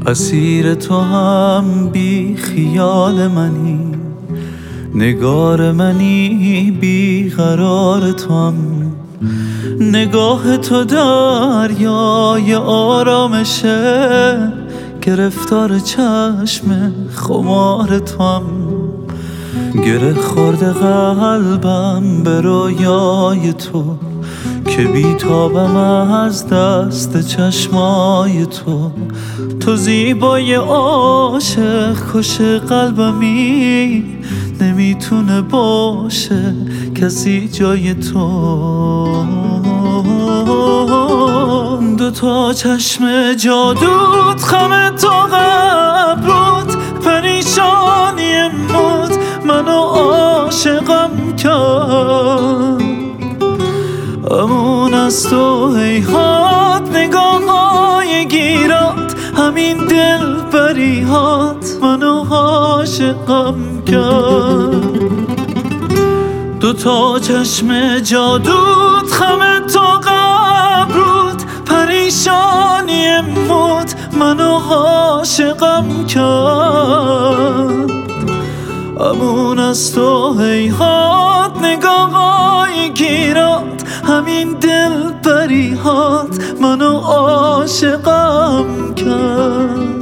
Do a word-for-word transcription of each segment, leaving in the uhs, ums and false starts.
اسیر تو هم بی خیال منی، نگار منی بی قرار تو هم. نگاه تو دریای آرامشه، گرفتار چشم خمار تو هم. گره خورده قلبم به رویای تو، که بیتابم از دست چشمای تو. تو زیبای عاشق کش قلبمی، نمیتونه باشه کسی جای تو. دو تا چشم جادوت، خم تو قبروت، پریشانی موت منو عاشقم کرد. امون از تو هیهات، نگاه های گیرات، همین دل بریهات منو عاشقم کرد. دو تا چشم جادوت، خم تو قبروت، پریشانی موت منو عاشقم کرد. امون از تو هیهات، نگاه های گیرات، همین دل بریهات منو عاشقم کرد.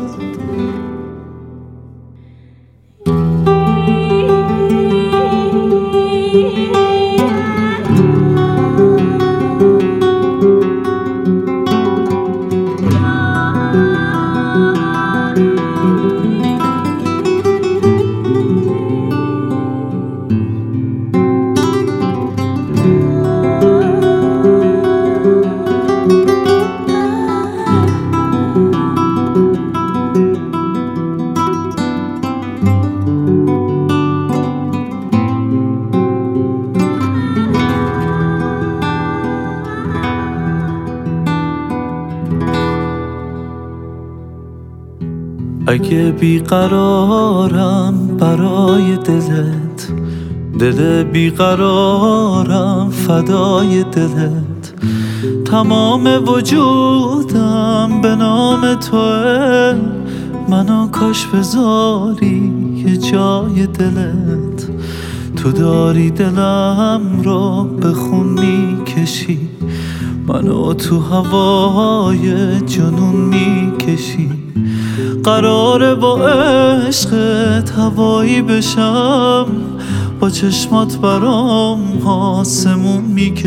اگه بیقرارم برای دلت، دل بیقرارم فدای دلت، تمام وجودم به نام توه، منو کاش بذاری یه جای دلت. تو داری دلم رو به خون میکشی، منو تو هوای جنون میکشی. قراره با عشقت هوایی بشم، با چشمات برام آسمون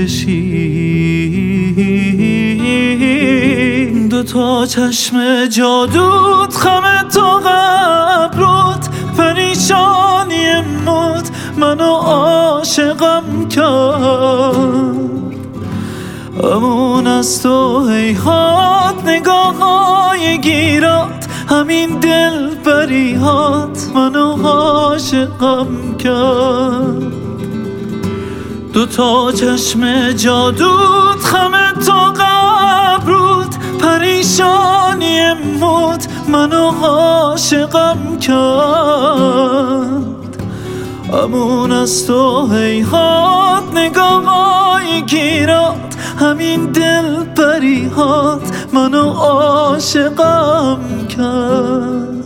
میکشی. دو تا چشم جادوت، خم تو قبروت، پریشانی موت منو عاشقم کرد. امون از تو هیهات، نگاه های گیرات، همین دل بریهات منو عاشقم کرد. دو تا چشم جادوت، خم تو قبروت، پریشانی موت منو عاشقم کرد. امون از تو هیهات، نگاه های گیرات، همین دل بریهات منو عاشقم کرد.